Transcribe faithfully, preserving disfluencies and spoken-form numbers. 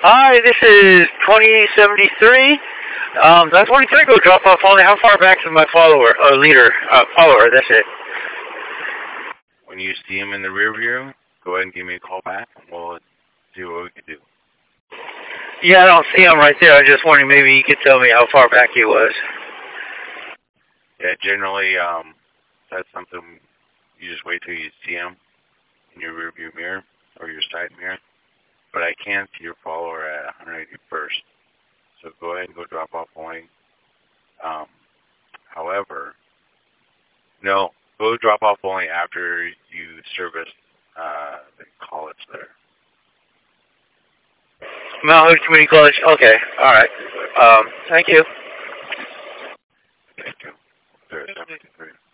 Hi, this is twenty seventy-three. Um, that's twenty-three. Go drop off only. How far back is my follower, uh, leader, uh, follower? That's it. When you see him in the rear view, go ahead and give me a call back, and we'll see what we can do. Yeah, I don't see him right there. I was just wondering maybe you could tell me how far back he was. Yeah, generally, um, that's something you just wait till you see him in your rear view mirror or your side mirror. But I can see your follower at one eighty-first. So go ahead and go drop off only. Um, however, no, go drop off only after you service uh, the college there. Mount Hood Community College. Okay, all right. Um, thank you. Thank you. There's